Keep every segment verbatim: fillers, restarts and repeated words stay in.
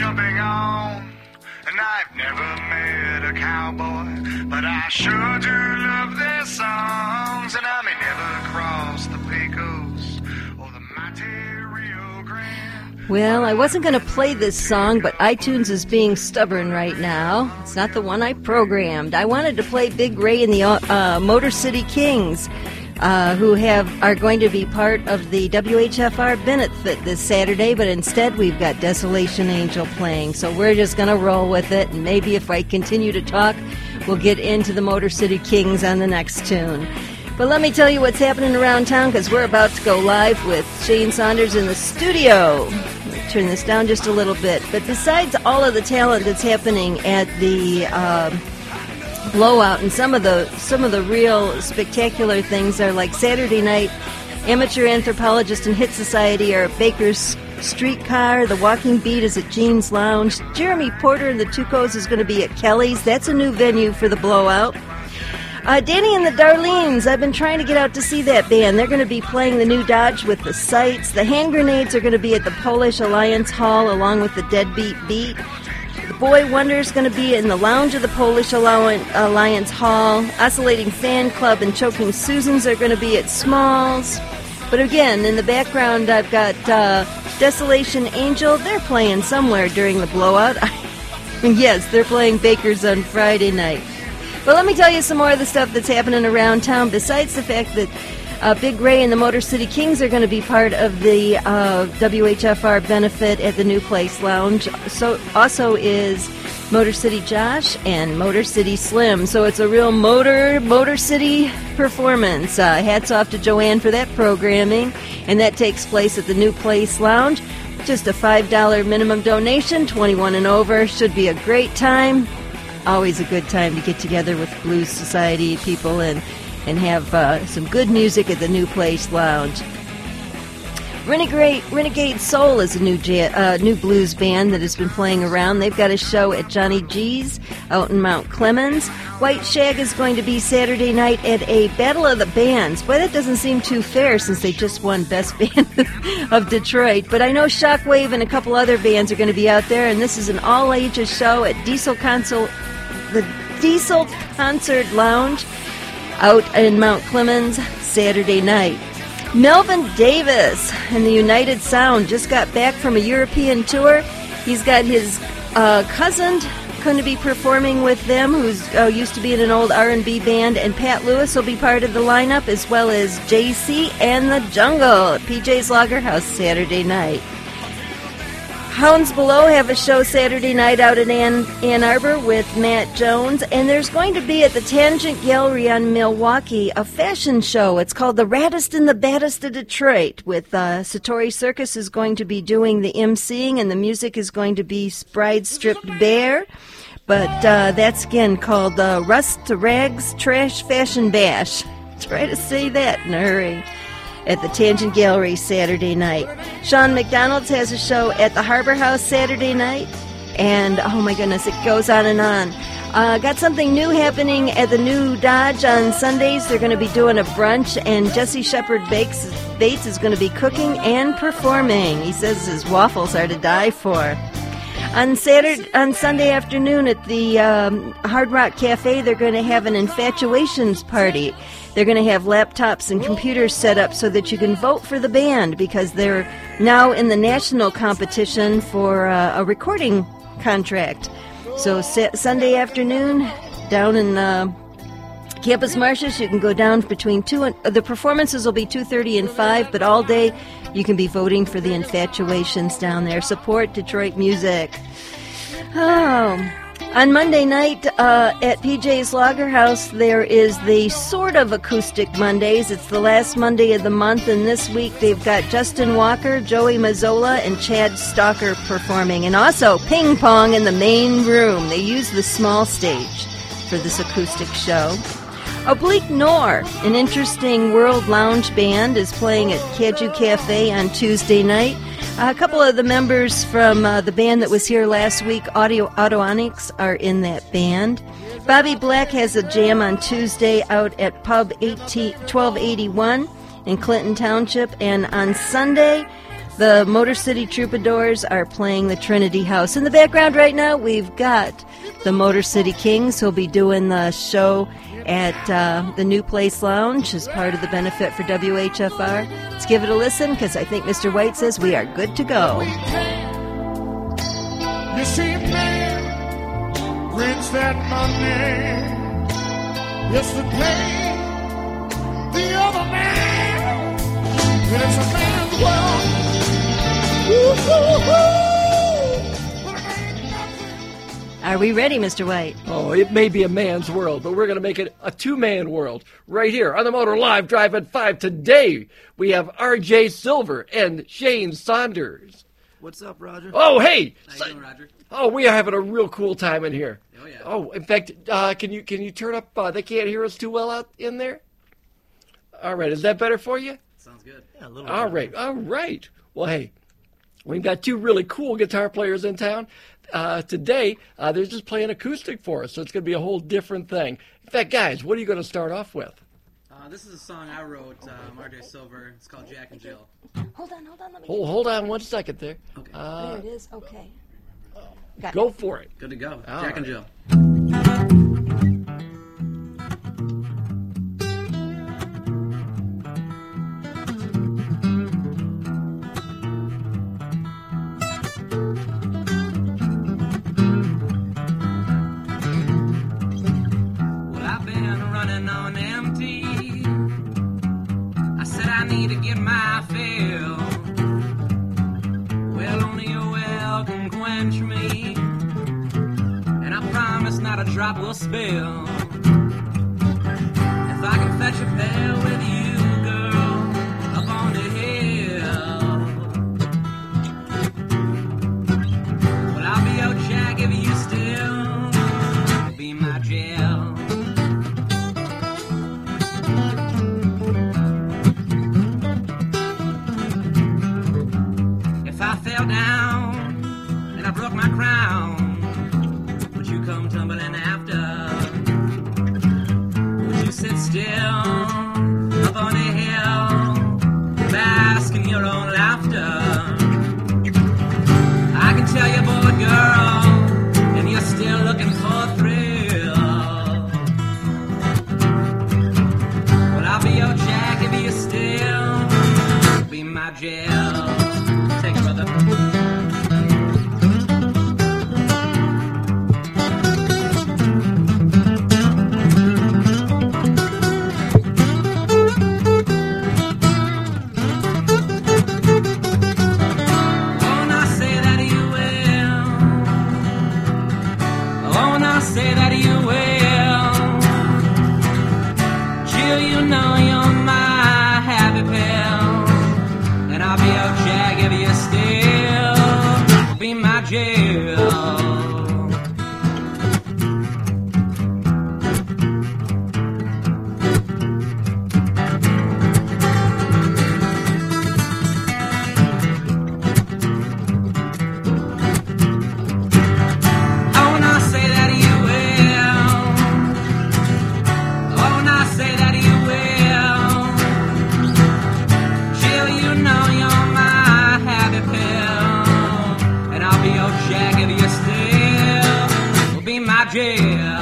jumping on. And I've never met a cowboy, but I sure do love their songs. And I may never cross the Pecos or the mighty Rio Grande. Well, I wasn't going to play this song, but iTunes is being stubborn right now. It's not the one I programmed. I wanted to play Big Ray and the uh, Motor City Kings, uh, who have are going to be part of the W H F R benefit this Saturday, but instead we've got Desolation Angel playing. So we're just going to roll with it, and maybe if I continue to talk, we'll get into the Motor City Kings on the next tune. But let me tell you what's happening around town, because we're about to go live with Shane Saunders in the studio. Let me turn this down just a little bit. But besides all of the talent that's happening at the uh, Blowout, and some of the some of the real spectacular things are like Saturday night, Amateur Anthropologist and Hit Society are at Baker's Streetcar. The Walking Beat is at Jean's Lounge. Jeremy Porter and the Tucos is going to be at Kelly's. That's a new venue for the Blowout. Uh, Danny and the Darlenes, I've been trying to get out to see that band. They're going to be playing the new Dodge with the Sights. The Hand Grenades are going to be at the Polish Alliance Hall along with the Deadbeat Beat. The Boy Wonder is going to be in the lounge of the Polish Alliance Hall. Oscillating Fan Club and Choking Susans are going to be at Smalls. But again, in the background, I've got uh, Desolation Angel. They're playing somewhere during the Blowout. Yes, they're playing Baker's on Friday night. But let me tell you some more of the stuff that's happening around town, besides the fact that uh, Big Ray and the Motor City Kings are going to be part of the uh, W H F R benefit at the New Place Lounge. So also is Motor City Josh and Motor City Slim. So it's a real Motor Motor City performance. Uh, hats off to Joanne for that programming. And that takes place at the New Place Lounge. Just a five dollars minimum donation, twenty-one and over. Should be a great time. Always a good time to get together with Blues Society people and, and have uh, some good music at the New Place Lounge. Renegade, Renegade Soul is a new ja- uh, new blues band that has been playing around. They've got a show at Johnny G's out in Mount Clemens. White Shag is going to be Saturday night at a Battle of the Bands. Boy, that doesn't seem too fair since they just won Best Band of Detroit. But I know Shockwave and a couple other bands are going to be out there, and this is an all-ages show at Diesel Console. The Diesel Concert Lounge out in Mount Clemens Saturday night. Melvin Davis and the United Sound just got back from a European tour. He's got his uh, cousin going to be performing with them, who's uh, used to be in an old R and B band, and Pat Lewis will be part of the lineup, as well as J C and the Jungle at P J's Lager House Saturday night. Hounds Below have a show Saturday night out in Ann, Ann Arbor with Matt Jones, and there's going to be at the Tangent Gallery on Milwaukee a fashion show. It's called The Raddest and the Baddest of Detroit, with uh, Satori Circus is going to be doing the emceeing, and the music is going to be Bride Stripped Bare. But uh, that's again called uh, Rust to Rags Trash Fashion Bash. Try to say that in a hurry. At the Tangent Gallery Saturday night. Sean McDonald's has a show at the Harbor House Saturday night. And, oh my goodness, it goes on and on. Uh, got something new happening at the new Dodge on Sundays. They're going to be doing a brunch, and Jesse Shepard Bates, Bates is going to be cooking and performing. He says his waffles are to die for. On Saturday, on Sunday afternoon at the um, Hard Rock Cafe, they're going to have an infatuations party. They're going to have laptops and computers set up so that you can vote for the band, because they're now in the national competition for uh, a recording contract. So sa- Sunday afternoon, down in uh, Campus Martius, you can go down between two and uh, the performances will be two thirty and five, but all day you can be voting for the infatuations down there. Support Detroit music. Oh. On Monday night uh, at P J's Lager House, there is the sort of Acoustic Mondays. It's the last Monday of the month, and this week they've got Justin Walker, Joey Mazzola, and Chad Stalker performing. And also Ping Pong in the main room. They use the small stage for this acoustic show. Oblique Noir, an interesting world lounge band, is playing at Caju Cafe on Tuesday night. A couple of the members from uh, the band that was here last week, Audio Autoonics, are in that band. Bobby Black has a jam on Tuesday out at Pub twelve eighty-one in Clinton Township. And on Sunday, The Motor City Troubadours are playing the Trinity House. In the background right now, we've got the Motor City Kings who'll be doing the show at uh, the New Place Lounge as part of the benefit for W H F R. Let's give it a listen, because I think Mister White says we are good to go. You see a man brings that money. Yes, to pay the other man. And it's a man's world. Are we ready, Mister White? Oh, it may be a man's world, but we're going to make it a two-man world right here on the Motor Live Drive at five. Today, we have R J Silver and Shane Saunders. What's up, Roger? Oh, hey! How you doing, Roger? Oh, we are having a real cool time in here. Oh, yeah. Oh, in fact, uh, can you can you turn up? Uh, they can't hear us too well out in there. All right, is that better for you? Sounds good. Yeah, a little All right, all right. Well, hey, we've got two really cool guitar players in town. Uh, today, uh, they're just playing acoustic for us, so it's going to be a whole different thing. In fact, guys, what are you going to start off with? Uh, this is a song I wrote, um, R J Silver. It's called Jack and Jill. Hold on, hold on. Let me Hold, hold on one second there. Okay. Uh, There it is. Okay. Got go it. for it. Good to go. All Jack and right. Jill. Well, I've been running on empty. I said I need to get my fill. Well, only your well can quench me, and I promise not a drop will spill. If I can fetch a pail with you, girl, up on the hill. Well, I'll be your Jack if you still be my Jill. If I fell down and I broke my crown, would you come tumbling after? Would you sit still up on a hill, bask in your own laughter? I can tell you're bored, girl, and you're still looking for a thrill. Well, I'll be your Jack if you still be my Jill. Take it, brother. Oh, now say that you will. Oh, now say that you will. Jill, you know you're my happy pill, and I'll be your Jack if you still be my Jill. Oh, now say that you will. Oh, now say that you will. Jill, you know you're my happy pill, and I'll be your Jack if you still will be my Jill.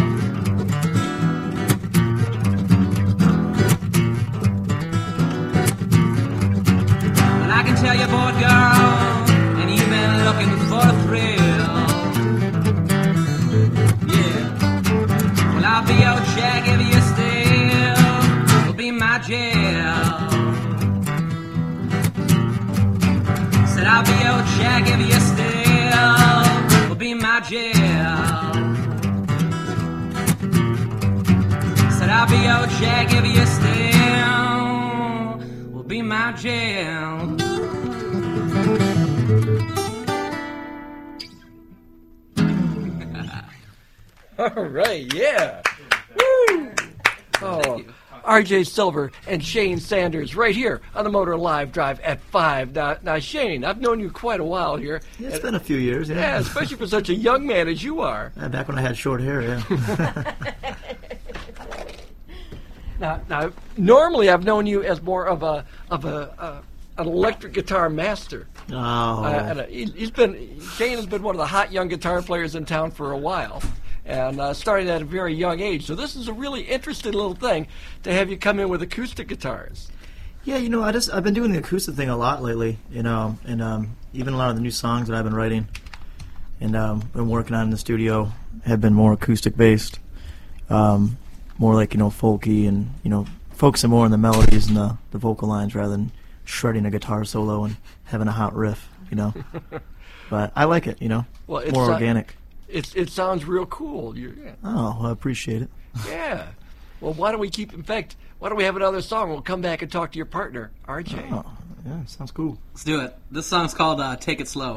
Well, I can tell you're bored, girl, and you've been looking for a thrill. Yeah. Well, I'll be your Jack if you still will be my Jill. Said I'll be your Jack if you still will be my Jill. Said I'll be your Jack if you still will be my Jill. All right, yeah. Woo! Oh, R J Silver and Shane Saunders right here on the Motor Live Drive at five. Now, now, Shane, I've known you quite a while here. Yeah, it's been a few years, yeah. Yeah, especially for such a young man as you are. Yeah, back when I had short hair, yeah. Now, now, normally I've known you as more of a of a, a an electric guitar master. Oh. Uh, and, uh, he, he's been Shane has been one of the hot young guitar players in town for a while, and uh, started at a very young age. So this is a really interesting little thing to have you come in with acoustic guitars. Yeah, you know, I just I've been doing the acoustic thing a lot lately, you know, and um, even a lot of the new songs that I've been writing and um, been working on in the studio have been more acoustic based, um, more like, you know, folky, and, you know, focusing more on the melodies and the, the vocal lines rather than shredding a guitar solo and having a hot riff, you know. But I like it, you know, well, it's more uh, organic. It's it sounds real cool. You're, yeah. Oh, well, I appreciate it. Yeah. Well, why don't we keep? In fact, why don't we have another song? We'll come back and talk to your partner, R J. Oh, yeah, sounds cool. Let's do it. This song's called uh, Take It Slow.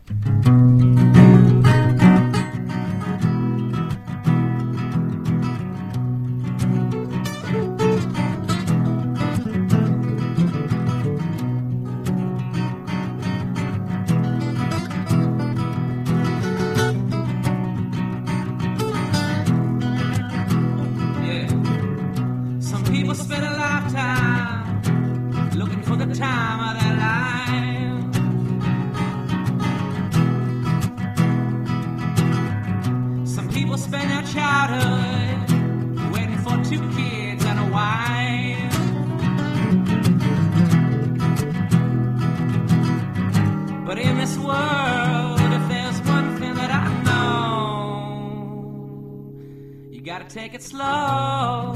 Take it slow.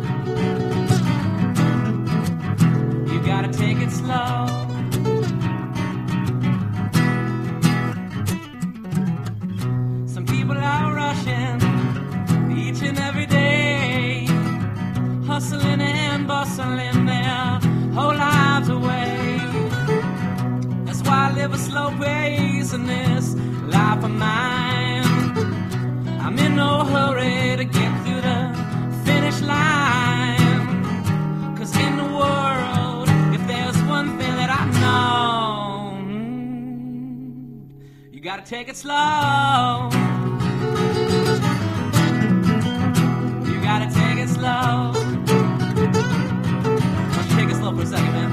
You gotta take it slow. Some people are rushing each and every day, hustling and bustling their whole lives away. That's why I live a slow pace in this life of mine. I'm in no hurry to get through the finish line, 'cause in the world, if there's one thing that I know, you gotta take it slow. You gotta take it slow. Why don't you take it slow for a second, man?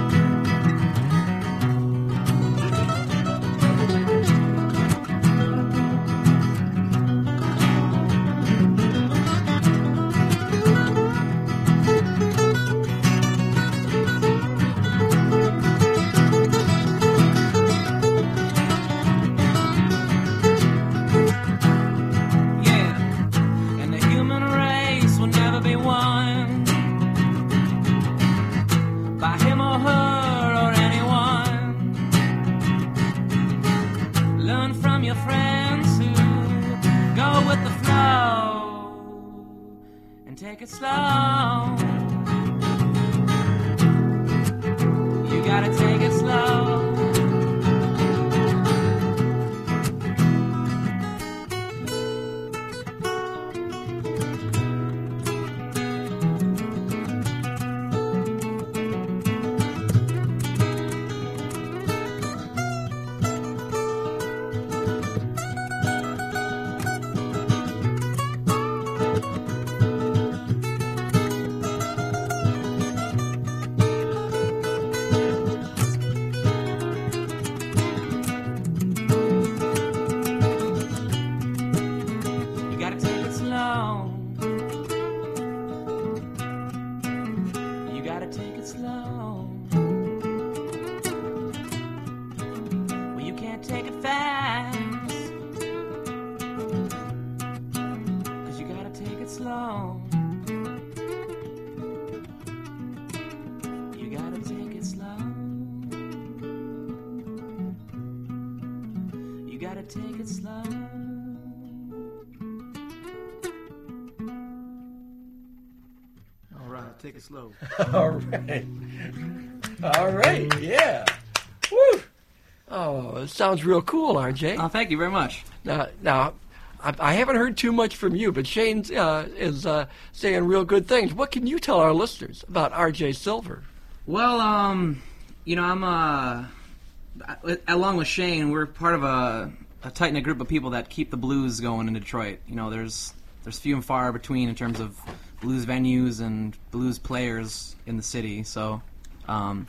Take it slow. You gotta take it slow. Take it slow. All right, take it slow. All right. All right, yeah. Woo! Oh, it sounds real cool, R J. Oh, thank you very much. Now, now I, I haven't heard too much from you, but Shane uh, is uh, saying real good things. What can you tell our listeners about R J Silver? Well, um, you know, I'm, uh, along with Shane, we're part of a... a tight-knit group of people that keep the blues going in Detroit. You know, there's there's few and far between in terms of blues venues and blues players in the city. So, um,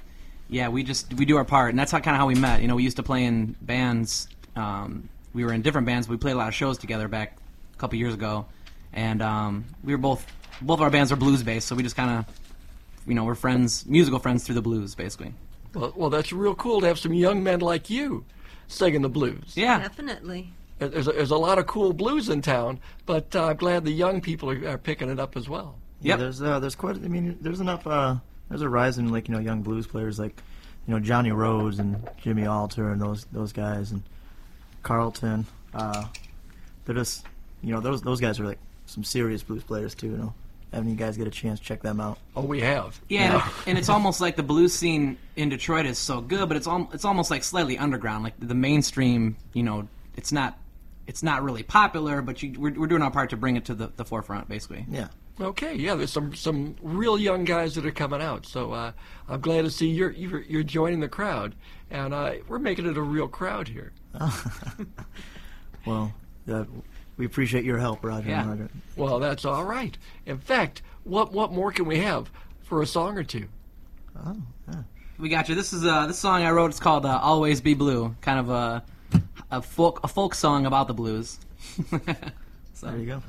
yeah, we just we do our part, and that's how kind of how we met. You know, we used to play in bands. Um, we were in different bands. But we played a lot of shows together back a couple years ago, and um, we were both both of our bands are blues based, so we just kind of, you know, we're friends, musical friends through the blues, basically. Well, well, that's real cool to have some young men like you singing the blues. Yeah, Definitely. There's a, there's a lot of cool blues in town, but uh, I'm glad the young people are, are picking it up as well. Yeah, Yep. there's uh, there's quite. I mean, there's enough. Uh, there's a rise in like you know young blues players like you know Johnny Rose and Jimmy Alter and those those guys and Carlton. Uh, they're just you know those those guys are like some serious blues players too. You know, having you guys get a chance, check them out. Oh, we have. yeah, and, and it's almost like the blues scene in Detroit is so good, but it's al- it's almost like slightly underground. Like the mainstream, you know, it's not it's not really popular, but you, we're we're doing our part to bring it to the, the forefront, basically. Yeah. Okay, yeah, there's some, some real young guys that are coming out, so uh, I'm glad to see you're you're, you're joining the crowd, and uh, we're making it a real crowd here. Well, uh, we appreciate your help, Roger Yeah. and Margaret. Well, that's all right. In fact, what what more can we have for a song or two? Oh, yeah. We got you. This is uh, this song I wrote. It's called uh, "Always Be Blue," kind of a a folk a folk song about the blues. So. There you go.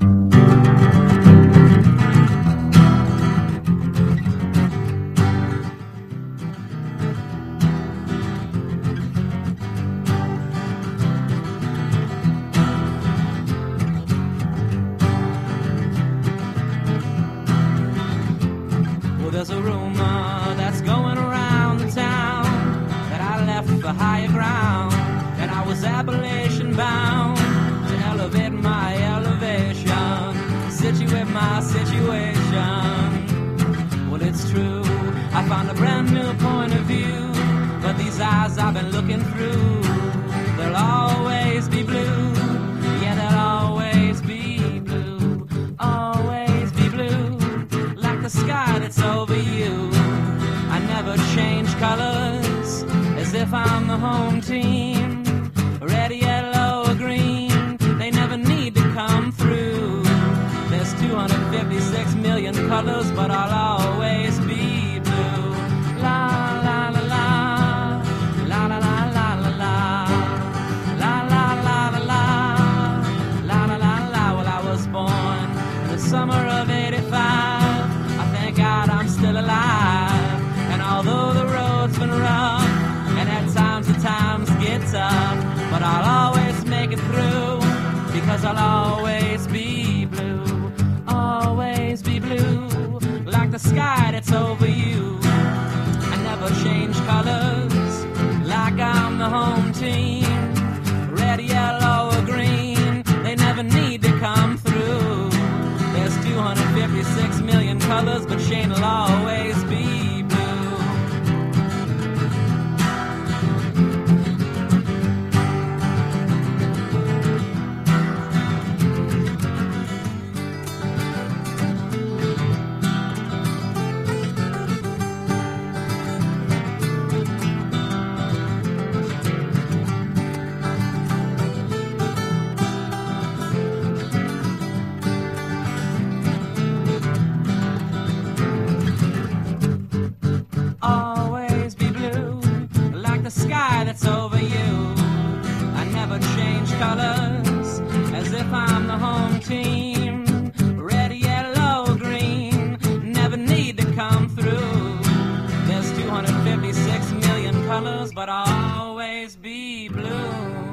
Well, there's a rumor that's going around the town that I left for higher ground, and I was Appalachian bound to elevate my elevation, situate my situation. Well, it's true, I found a brand new point of view, but these eyes I've been looking through, they'll always be blue. Yeah, they'll always be blue, always be blue, like the sky that's over you. I never change colors, as if I'm the home team. Red, yellow, or green, they never need to come through. There's two hundred fifty-six million colors, but I'll always be blue. La la la la, la la la la la la, la la la la la, la la la la. Well, I was born in the summer of eighty-five. I thank God I'm still alive. And although the road's been rough, and at times the times get tough, but I'll always make it through, because I'll always be blue, always be blue, like the sky that's over you. I never change colors, like I'm the home team. Red, yellow, or green, they never need to come through. There's two hundred fifty-six million colors, but Shane will always be blue. Always be blue, like the sky that's over you. I never change colors, as if I'm the home team. Red, yellow, green, never need to come through. There's two hundred fifty-six million colors, but I'll always be blue.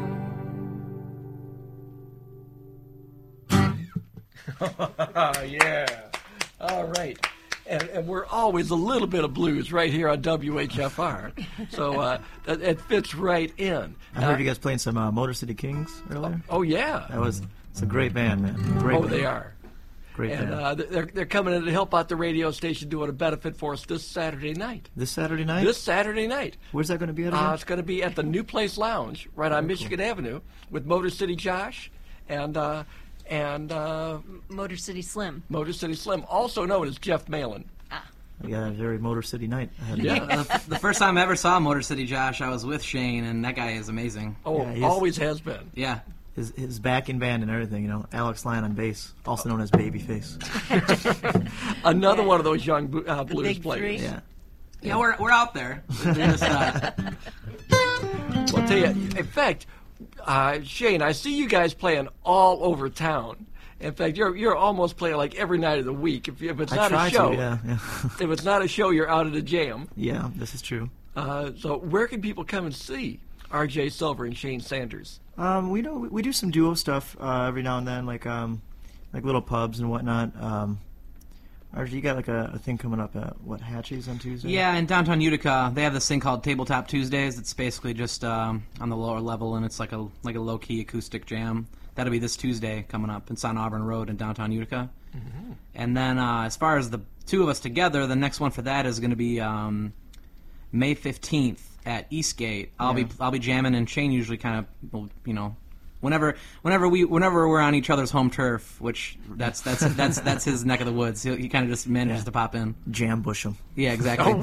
Yeah. All right. And, and we're always a little bit of blues right here on W H F R. So uh, it, it fits right in. I heard you guys playing some uh, Motor City Kings earlier. Oh, yeah. That was it's a great band, man. Great Oh, band. they are. Great And band. uh, they're, they're coming in to help out the radio station doing a benefit for us this Saturday night. This Saturday night? This Saturday night. Where's that going to be at again? Uh, it's going to be at the New Place Lounge right on Michigan Avenue with Motor City Josh and uh, and uh, Motor City Slim. Motor City Slim, also known as Jeff Malin. We got a very Motor City night ahead of Yeah. you. the, the first time I ever saw Motor City Josh, I was with Shane, and that guy is amazing. Oh, Yeah, he's- always has been. Yeah. His, his backing band and everything, you know. Alex Lyon on bass, also known as Babyface. Another Yeah. one of those young bu- uh, The blues big players. three. Yeah. Yeah, we're we're out there. They're just, uh, Well, I'll tell you, in fact, uh, Shane, I see you guys playing all over town. In fact, you're you're almost playing like every night of the week. If, if it's I not try a show, to, yeah, yeah. if it's not a show, you're out at a jam. Yeah, this is true. Uh, so where can people come and see R J Silver and Shane Sanders? Um, we know we do some duo stuff uh, every now and then, like um, like little pubs and whatnot. Um, R J, you got like a, a thing coming up at what Hatchie's on Tuesday? yeah, in downtown Utica, they have this thing called Tabletop Tuesdays. It's basically just um, on the lower level, and it's like a like a low key acoustic jam. That'll be this Tuesday coming up. It's on Auburn Road in downtown Utica. Mm-hmm. And then uh, as far as the two of us together, the next one for that is going to be um, May fifteenth at Eastgate. I'll Yeah. be I'll be jamming, and Shane usually kind of, you know, whenever whenever we whenever we're on each other's home turf, which that's that's that's that's his neck of the woods. He, he kind of just manages Yeah. to pop in. Jam bush 'em. Yeah, exactly.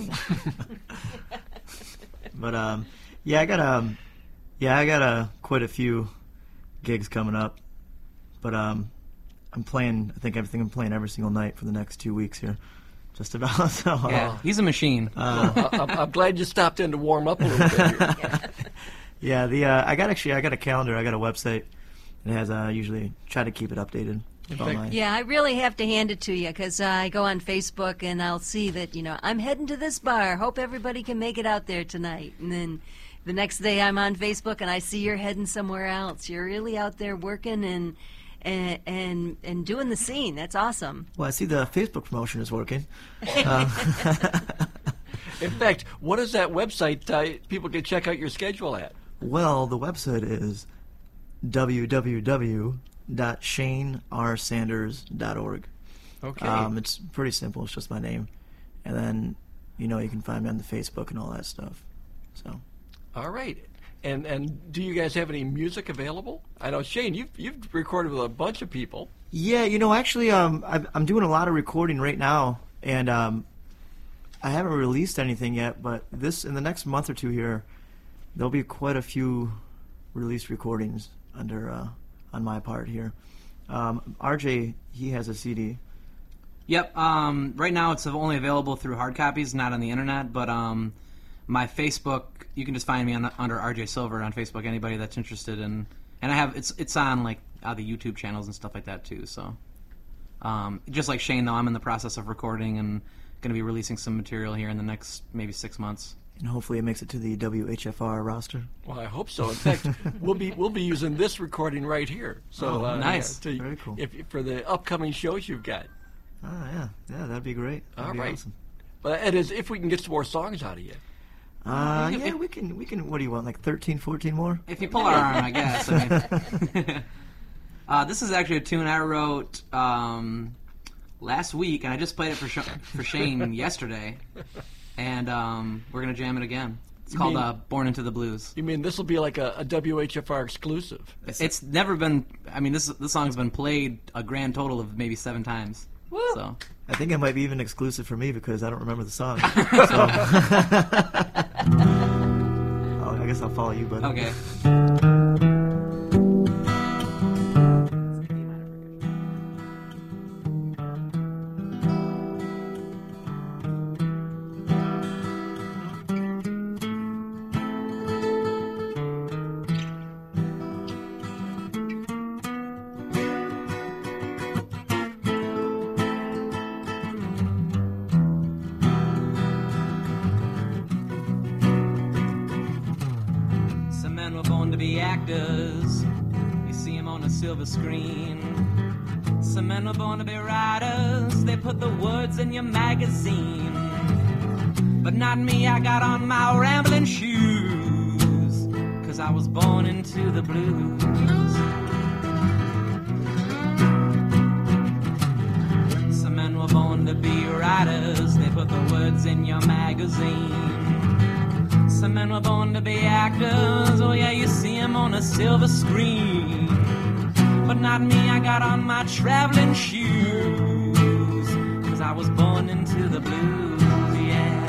But um, yeah, I got um, yeah, I got uh, quite a few gigs coming up. But um, I'm playing. I think everything I'm playing every single night for the next two weeks here, just about. So, uh, Yeah, he's a machine. I, I'm, I'm glad you stopped in to warm up a little bit here. Yeah, the uh, I got actually I got a calendar. I got a website. It has uh, usually try to keep it updated. With all fact- my, Yeah, I really have to hand it to you because uh, I go on Facebook and I'll see that, you know, I'm heading to this bar. Hope everybody can make it out there tonight. And then the next day I'm on Facebook and I see you're heading somewhere else. You're really out there working and and and, and doing the scene. That's awesome. Well, I see the Facebook promotion is working. In fact, what is that website uh, people can check out your schedule at? Well, the website is w w w dot shane r sanders dot org. Okay. Um, it's pretty simple. It's just my name, and then you know you can find me on the Facebook and all that stuff. So All right. And and do you guys have any music available? I know, Shane, you've, you've recorded with a bunch of people. yeah, you know, actually, um, I'm, I'm doing a lot of recording right now, and um, I haven't released anything yet. But this in the next month or two here, there'll be quite a few released recordings under uh, on my part here. Um, R J, he has a C D. Yep. Um, right now, it's only available through hard copies, not on the internet. But um, my Facebook, you can just find me on, under R J Silver on Facebook. Anybody that's interested in, and I have it's it's on like uh, the YouTube channels and stuff like that too. So, um, just like Shane, though, I'm in the process of recording and going to be releasing some material here in the next maybe six months. And hopefully it makes it to the W H F R roster. Well, I hope so. In fact, we'll be we'll be using this recording right here. So Oh, uh, nice. yeah, to- Very cool. If, for the upcoming shows you've got. Oh, yeah. Yeah, that'd be great. That'd All be right. awesome. But it is if we can get some more songs out of you. Uh, You can- yeah, we can, we can, what do you want, like thirteen, fourteen more? If you pull our arm, I guess. I mean, uh, this is actually a tune I wrote um, last week, and I just played it for Sh- for Shane yesterday, and um, we're gonna jam it again. It's You called mean- uh, "Born into the Blues." You mean this will be like a, a W H F R exclusive? It's never been. I mean, this this song's been played a grand total of maybe seven times. So I think it might be even exclusive for me because I don't remember the song. So. oh, I guess I'll follow you, buddy. okay. Some men were born to be actors. You see them on a silver screen. Some men were born to be writers. They put the words in your magazine. But not me, I got on my rambling shoes. Cause I was born into the blues. Some men were born to be writers. They put the words in your magazine. Some men were born to be actors. Oh yeah, you see them on a silver screen. But not me, I got on my traveling shoes. Cause I was born into the blues, yeah.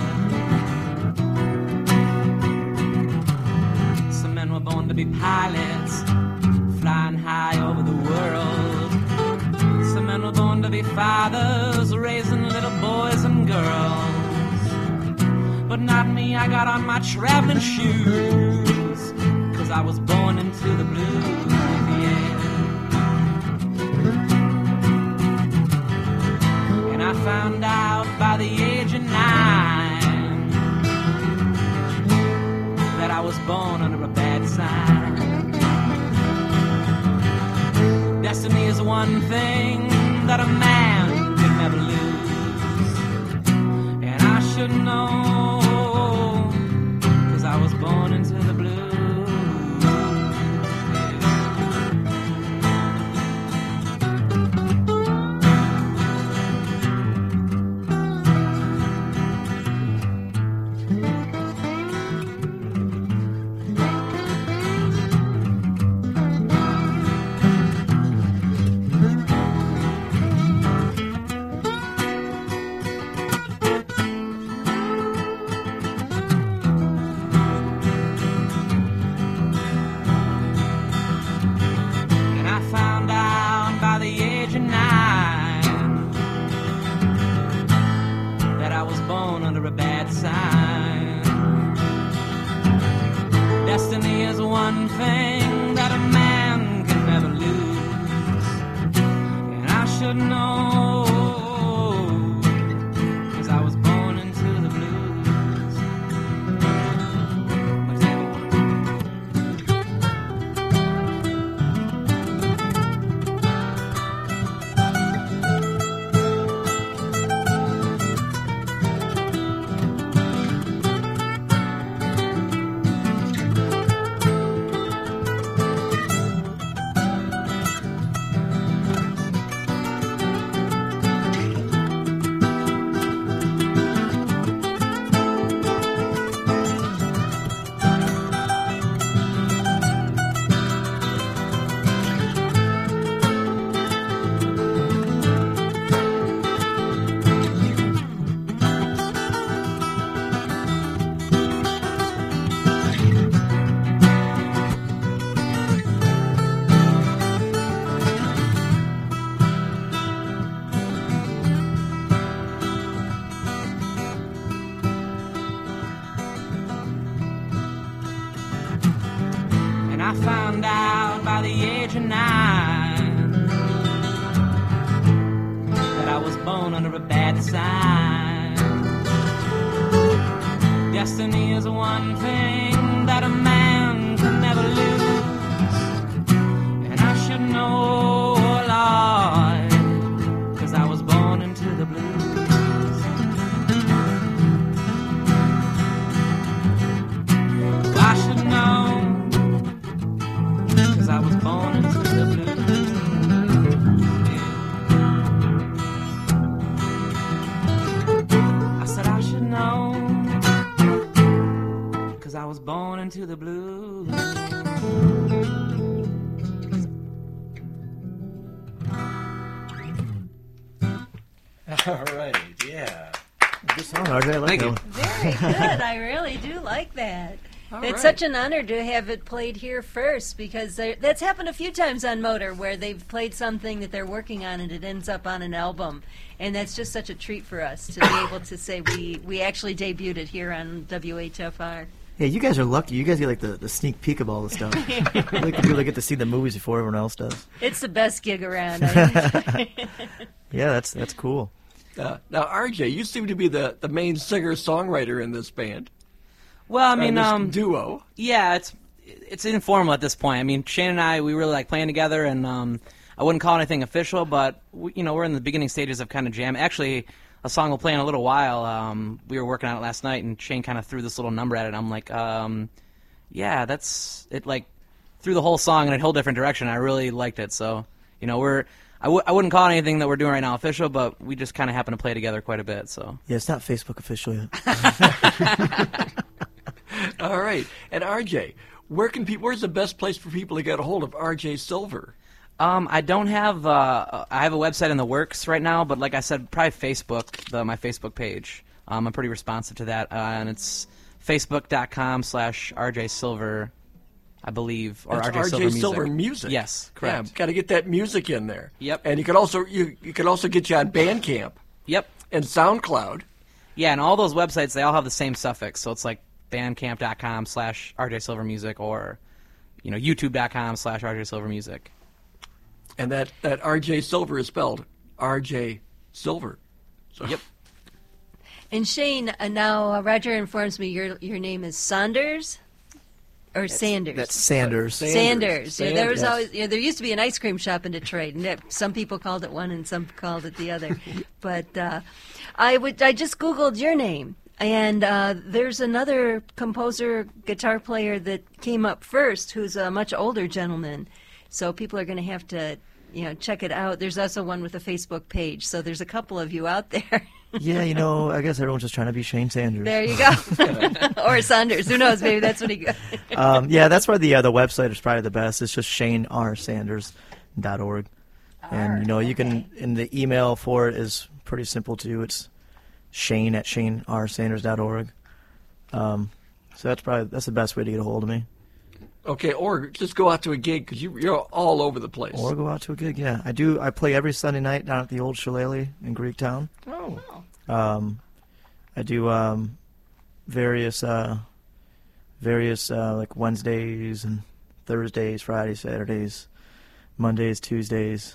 Some men were born to be pilots, flying high over the world. Some men were born to be fathers, raising little boys and girls. but not me. I got on my traveling shoes, 'cause I was born into the blues, yeah. And I found out by the age of nine that I was born under a bad sign. Destiny is one thing that a man can never lose, and I should know, 'cause I was born into the blues. Destiny is one thing that a man can never lose, and I should know, 'cause I was born into the blues. I found out by the age of nine that I was born under a bad sign. Destiny is one thing that a man can never lose, and I should know, Lord, 'cause I was born into the blues. I should know, I was born into the blues. I said I should know, 'cause I was born into the blues. All right, yeah. Good song, R J. I like Thank that you. one. Very good. I really do like that. All It's right. such an honor to have it played here first, because there- that's happened a few times on Motor where they've played something that they're working on and it ends up on an album. And that's just such a treat for us to be able to say we, we actually debuted it here on W H F R. Yeah, you guys are lucky. You guys get like the, the sneak peek of all the stuff. Like the people that get to see the movies before everyone else does. It's the best gig around. I- Yeah, that's that's cool. Uh, now, R J, you seem to be the, the main singer-songwriter in this band. Well, I uh, mean, this um, duo. yeah, it's it's informal at this point. I mean, Shane and I, we really like playing together, and um, I wouldn't call anything official, but we, you know, we're in the beginning stages of kind of jam. Actually, a song we'll play in a little while. Um, we were working on it last night, and Shane kind of threw this little number at it. And I'm like, um, yeah, that's it. Like threw the whole song in a whole different direction. I really liked it. So, you know, we're I, w- I wouldn't call anything that we're doing right now official, but we just kind of happen to play together quite a bit. So Yeah, it's not Facebook official yet. All right. And R J, where can people? Where's the best place for people to get a hold of R J Silver? Um, I don't have. Uh, I have a website in the works right now, but like I said, probably Facebook, the, my Facebook page. Um, I'm pretty responsive to that, uh, and it's facebook dot com slash R J Silver, I believe, or That's R J, R J Silver, music. Silver Music. Yes, correct. Yeah, got to get that music in there. Yep. And you can also you you can also get you on Bandcamp Yep. and SoundCloud. Yeah, and all those websites, they all have the same suffix. So it's like bandcamp.com slash RJ Silver Music or, you know, youtube.com slash RJ Silver Music. And that, that R J Silver is spelled R J Silver. So. Yep. And Shane, uh, now uh, Roger informs me your your name is Saunders or Sanders. That's Sanders. Sanders. Yeah, there was Sanders. always, you know, there used to be an ice cream shop in Detroit, and that, some people called it one and some called it the other. But uh, I would I just Googled your name, and uh, there's another composer, guitar player that came up first, who's a much older gentleman. So people are going to have to, you know, check it out. There's also one with a Facebook page, so there's a couple of you out there. Yeah, you know, I guess everyone's just trying to be Shane Sanders. There you go. Or Saunders. Who knows? Maybe that's what he got. um, yeah, that's why the uh, the website is probably the best. It's just shane r sanders dot org. And, you know, you can, and the email for it is pretty simple, too. It's shane at shane r sanders dot org. Um, so that's probably, that's the best way to get a hold of me. Okay, or just go out to a gig because you, you're all over the place. Or go out to a gig, yeah. I do, I play every Sunday night down at the old Shillelagh in Greektown. Oh. Um, I do um, various, uh, various uh, like Wednesdays and Thursdays, Fridays, Saturdays, Mondays, Tuesdays.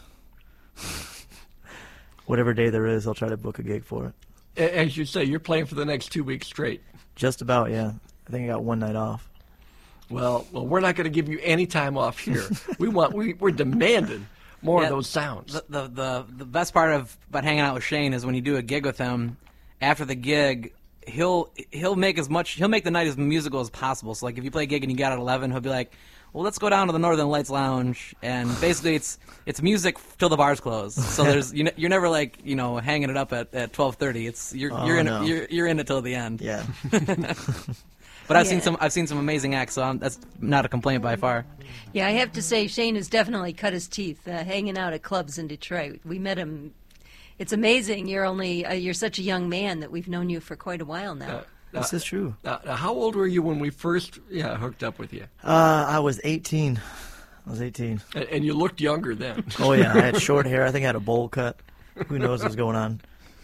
Whatever day there is, I'll try to book a gig for it. A- As you say, you're playing for the next two weeks straight. Just about, yeah. I think I got one night off. Well, well, we're not going to give you any time off here. we want, we, we're demanding more Yeah, of those sounds. The, the the the best part of about hanging out with Shane is when you do a gig with him. After the gig, he'll he'll make as much he'll make the night as musical as possible. So like if you play a gig and you got at eleven, he'll be like, "Well, let's go down to the Northern Lights Lounge," and basically it's it's music till the bars close. So there's you you're never like you know hanging it up at, at twelve thirty. It's you're Oh, you're in no. it, you're you're in it till the end. Yeah. But I've Yeah. seen some I've seen some amazing acts, so I'm, that's not a complaint by far. Yeah, I have to say, Shane has definitely cut his teeth uh, hanging out at clubs in Detroit. We met him. It's amazing. You're only uh, you're such a young man that we've known you for quite a while now. Uh, This is true. Now, now, how old were you when we first yeah, hooked up with you? Uh, I was eighteen. I was eighteen. And, and you looked younger then. Oh, yeah. I had short hair. I think I had a bowl cut. Who knows what's going on?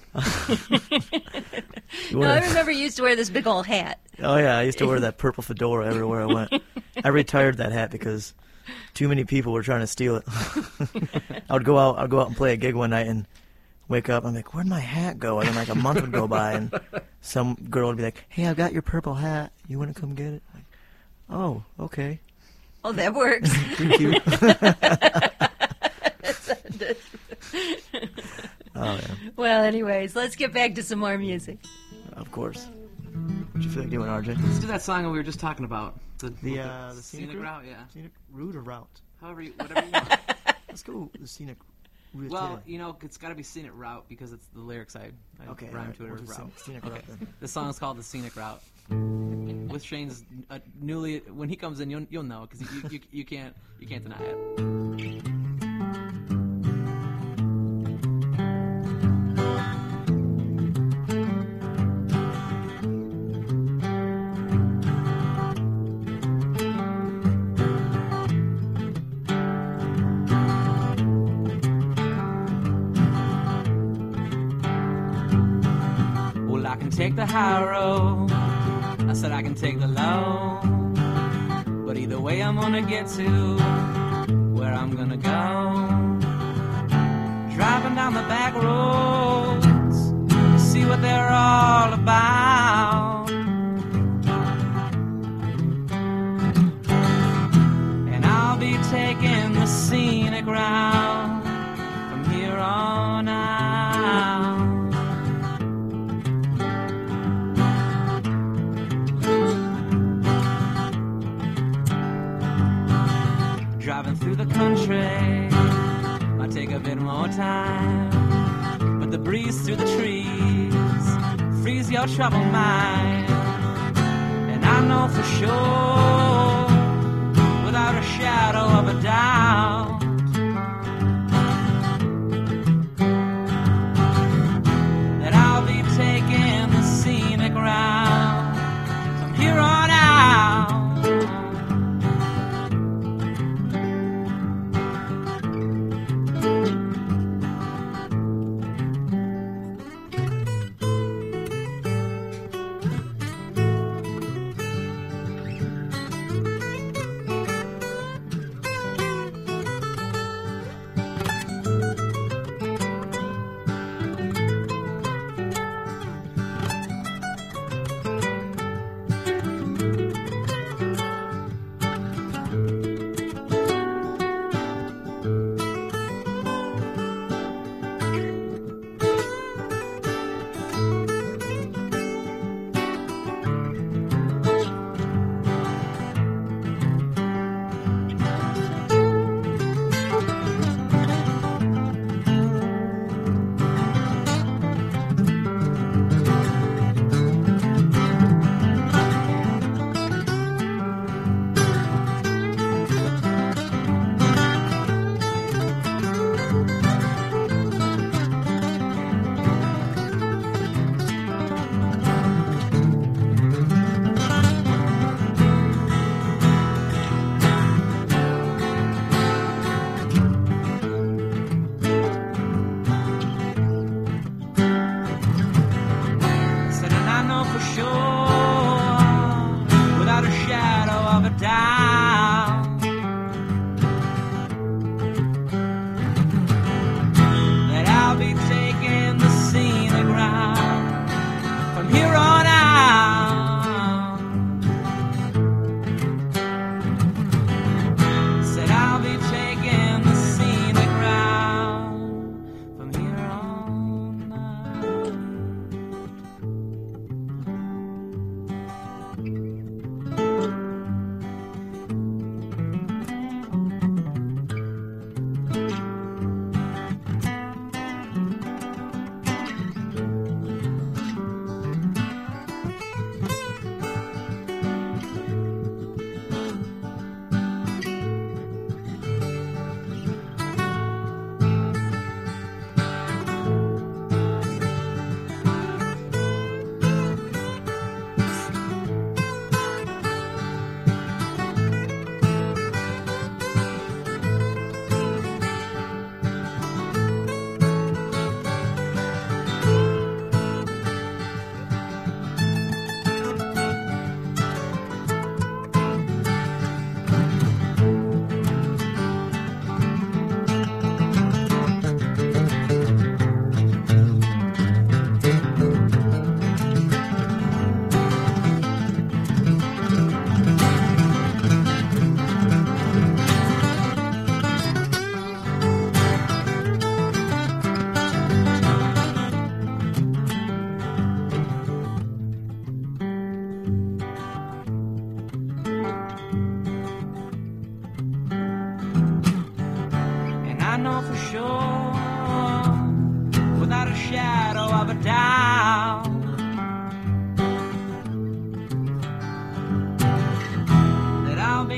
You No, I wanna- remember you used to wear this big old hat. Oh yeah, I used to wear that purple fedora everywhere I went. I retired that hat because too many people were trying to steal it. I would go out, I'd go out and play a gig one night and wake up. I'm like, where'd my hat go? And then like a month would go by and some girl would be like, "Hey, I've got your purple hat. You want to come get it?" Like, oh, okay. Oh, that works. Thank you. Oh yeah, Well, anyways, let's get back to some more music. of course. What you feel like doing, R J? Let's do that song we were just talking about. The The uh, the scenic, scenic route? route, yeah. Scenic route or route? However, you, whatever you want. Let's go with the scenic route. Well, you know, it's got to be scenic route because it's the lyrics I, I okay, rhyme alright, to it we'll or do route. scenic, scenic route then. The song's called the scenic route. With Shane's uh, newly, when he comes in, you'll you'll know because you, you you can't you can't deny it. Well, I can take the high road. I said I can take the low. But either way, I'm gonna get to where I'm gonna go. Driving down the back roads to see what they're all about. And I'll be taking the scenic route from here on out. Driving through the country might take a bit more time, but the breeze through the trees frees your troubled mind. And I know for sure, without a shadow of a doubt, that I'll be taking the scenic route from here on out.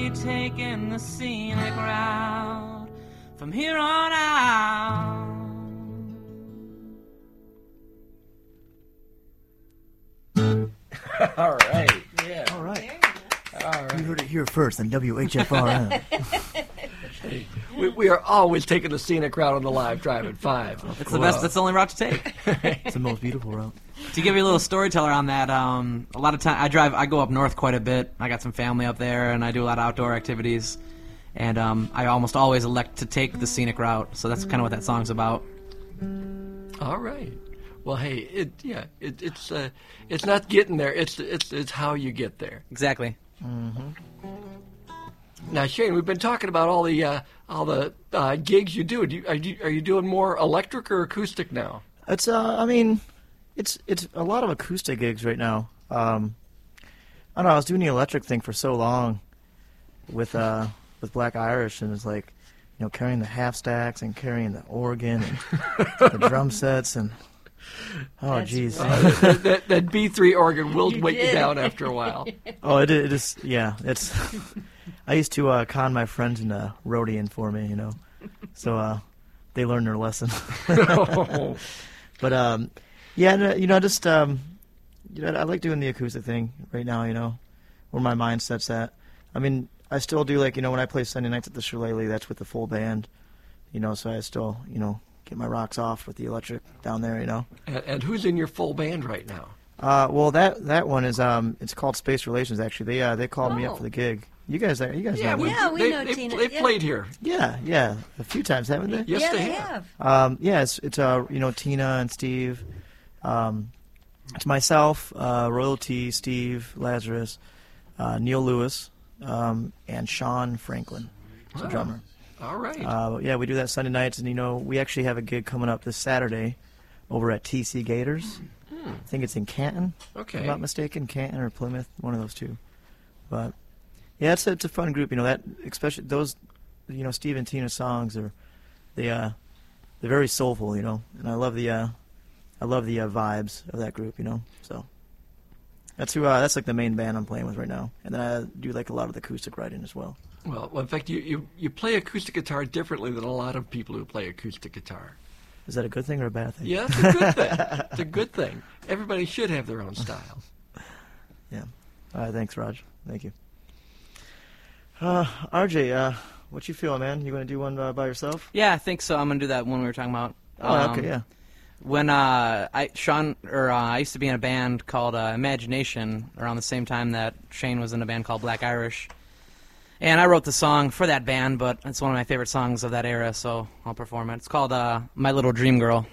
be taking the scenic route from here on out. All right. Yeah. All right. All right. You heard it here first on W H F R M. We, we are always taking the scenic route on the live drive at five. It's the best. That's the only route to take. It's the most beautiful route. To give you a little storyteller on that, um, a lot of time I drive. I go up north quite a bit. I got some family up there, and I do a lot of outdoor activities. And um, I almost always elect to take the scenic route. So that's kind of what that song's about. All right. Well, hey, it yeah, it, it's uh, it's not getting there. It's it's it's how you get there. Exactly. Now, Shane, we've been talking about all the uh, all the uh, gigs you do. do you, are you are you doing more electric or acoustic now? It's uh, I mean, it's it's a lot of acoustic gigs right now. Um, I don't know. I was doing the electric thing for so long with uh with Black Irish, and it's like, you know, carrying the half stacks and carrying the organ and the drum sets and oh jeez. Uh, that, that, that B three organ will You weight you did. down after a while. Oh, it, it is. Yeah, it's. I used to uh, con my friends into roadieing for me, you know, so uh, they learned their lesson. Oh. But um, yeah, no, you know, just um, you know, I like doing the acoustic thing right now. You know, where my mindset's at. I mean, I still do, like, you know, when I play Sunday nights at the Shillelagh, that's with the full band. You know, so I still, you know, get my rocks off with the electric down there. You know. And, and who's in your full band right now? Uh, well, that that one is um, it's called Space Relations. Actually, they uh, they called me Oh. up for the gig. You guys, you guys know we- them. Yeah, they, know they, Tina, They've yeah. played here. Yeah, yeah, a few times, haven't they? Yes, yeah, they they have. have. Um, yeah, it's, it's uh, you know, Tina and Steve. Um, it's myself, uh, Royalty, Steve, Lazarus, uh, Neil Lewis, um, and Sean Franklin, who's a Wow. drummer. All right. Uh, yeah, we do that Sunday nights, and you know, we actually have a gig coming up this Saturday over at T C Gators. I think it's in Canton, if Okay. I'm not mistaken, Canton or Plymouth, one of those two. But yeah, it's a, it's a fun group. You know, that especially those, you know, Steve and Tina's songs are they uh they're very soulful. You know, and I love the uh I love the uh, vibes of that group. You know, so that's who uh, that's like the main band I'm playing with right now, and then I do like a lot of the acoustic writing as well. Well, well, in fact, you, you, you play acoustic guitar differently than a lot of people who play acoustic guitar. Is that a good thing or a bad thing? Yeah, it's a good thing. It's a good thing. Everybody should have their own style. Yeah. All right, thanks, Raj. Thank you. Uh, R J, uh, what you feeling, man? You going to do one uh, by yourself? Yeah, I think so. I'm gonna do that one we were talking about. Oh, Um, okay, yeah. When uh, I Sean or uh, I used to be in a band called uh, Imagination around the same time that Shane was in a band called Black Irish, and I wrote the song for that band. But it's one of my favorite songs of that era, so I'll perform it. It's called uh, "My Little Dream Girl."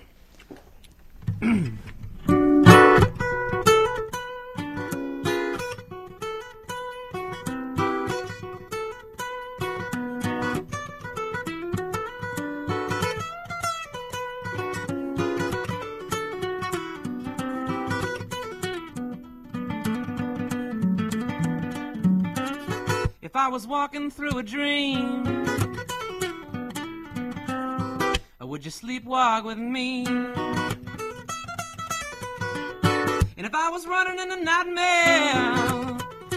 If I was walking through a dream, or would you sleepwalk with me? And if I was running in a nightmare,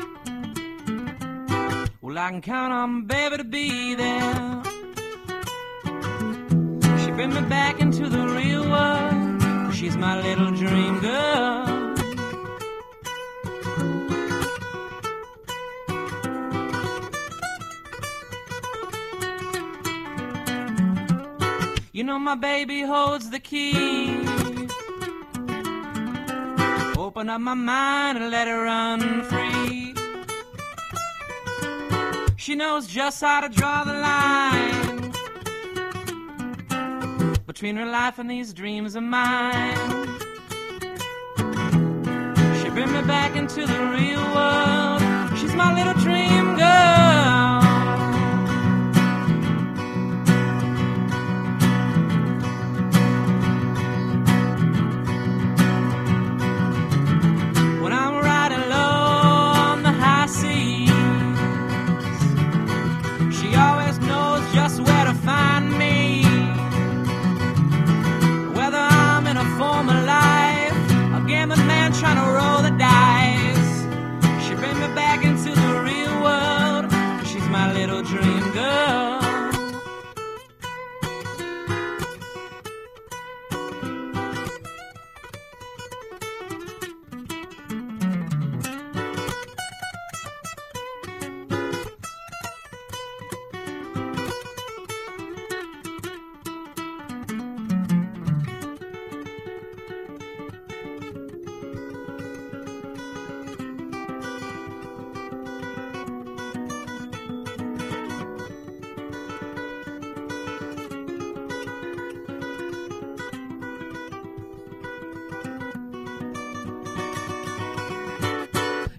well, I can count on baby to be there. She bring me back into the real world. She's my little dream girl. You know my baby holds the key. Open up my mind and let her run free. She knows just how to draw the line between her life and these dreams of mine. She bring me back into the real world. She's my little dream girl. When I'm riding low on the high seas, she always knows just where to find me. Whether I'm in a former life, a gambling man trying to roll the dice, she bring me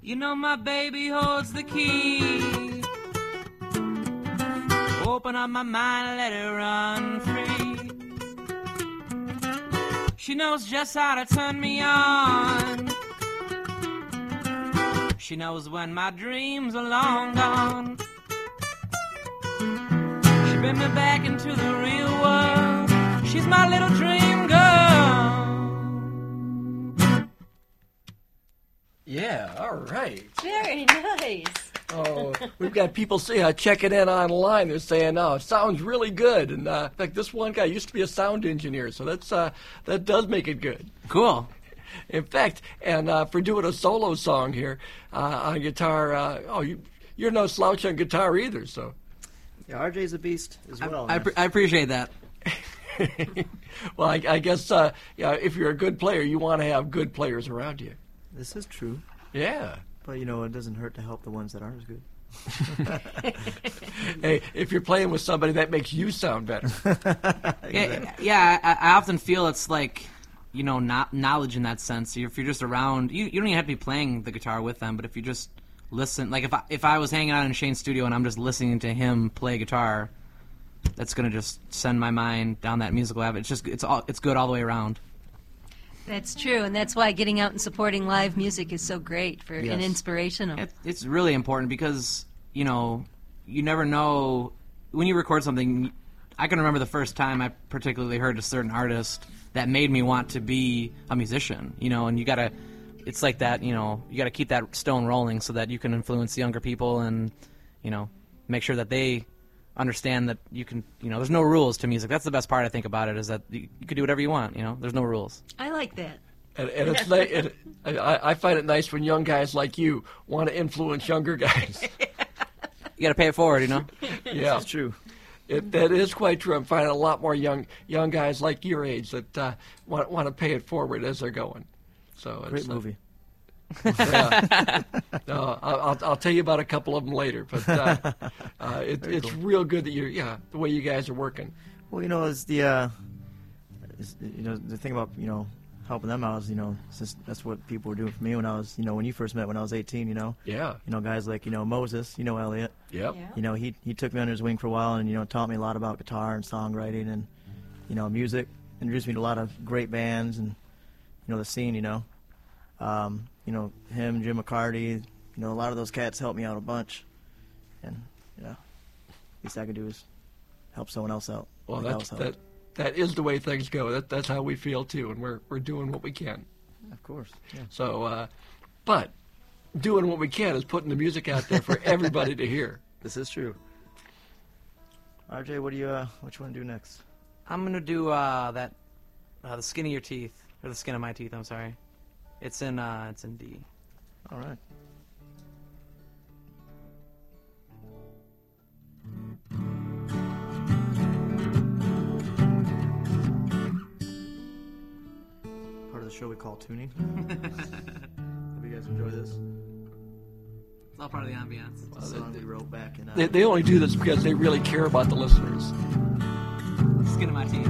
You know my baby holds the key. Open up my mind, let it run free. She knows just how to turn me on. She knows when my dreams are long gone. She bring me back into the real world. She's my little dream girl. Yeah, all right. Very nice. Oh, we've got people say, uh, checking in online. They're saying, "Oh, it sounds really good." And uh, in fact, this one guy used to be a sound engineer, so that's uh, that does make it good. Cool. In fact, and uh, for doing a solo song here uh, on guitar, uh, oh, you you're no slouch on guitar either. So, Yeah, R J's a beast as well. I, I, pre- I appreciate that. well, I, I guess uh, yeah, if you're a good player, you want to have good players around you. This is true. Yeah. But, you know, it doesn't hurt to help the ones that aren't as good. Hey, if you're playing with somebody, that makes you sound better. Yeah, yeah I, I often feel it's like, you know, not knowledge in that sense. If you're just around, you, you don't even have to be playing the guitar with them, but if you just listen, like if I, if I was hanging out in Shane's studio and I'm just listening to him play guitar, that's going to just send my mind down that musical avenue. It's just, it's all, it's good all the way around. That's true, and that's why getting out and supporting live music is so great for Yes. and inspirational. It, it's really important because, you know, you never know when you record something. I can remember the first time I particularly heard a certain artist that made me want to be a musician, you know, and you gotta, it's like that, you know, you gotta keep that stone rolling so that you can influence the younger people and, you know, make sure that they understand that you can, you know, there's no rules to music. That's the best part I think about it, is that you, you can do whatever you want, you know, there's no rules. I like that. And, and it's ni- it, I, I find it nice when young guys like you want to influence younger guys. You gotta pay it forward, you know. Yeah, That's true. it, that is quite true. I'm finding a lot more young young guys like your age that uh, want want to pay it forward as they're going. So Great it's, uh, movie. Yeah. No, I'll, I'll- I'll tell you about a couple of them later, but uh, uh, it, it's real good that you're, yeah, the way you guys are working. Well, you know, it's the, uh, it's, you know, the thing about, you know, helping them out is, you know, since that's what people were doing for me when I was, you know, when you first met when I was eighteen, you know. Yeah. You know, guys like, you know, Moses, you know, Elliot. Yep. Yeah. You know, he he took me under his wing for a while and, you know, taught me a lot about guitar and songwriting and, you know, music. Introduced me to a lot of great bands and, you know, the scene, you know. Um, you know, him, Jim McCarty, you know, a lot of those cats helped me out a bunch. And, you know, least I could do is help someone else out. Well, like I that's, was that helped. that is the way things go. That that's how we feel too, and we're we're doing what we can. Of course. Yeah. So, uh, but doing what we can is putting the music out there for everybody to hear. This is true. R J, what do you uh, what you want to do next? I'm gonna do uh, that, uh, the skin of your teeth, or the skin of my teeth. I'm sorry. It's in uh, it's in D. All right. Part of the show we call tuning. Hope you guys enjoy this. It's all part of the ambiance. It's a song we wrote back in. Uh, They, they only do this because they really care about the listeners. Skin of my teeth.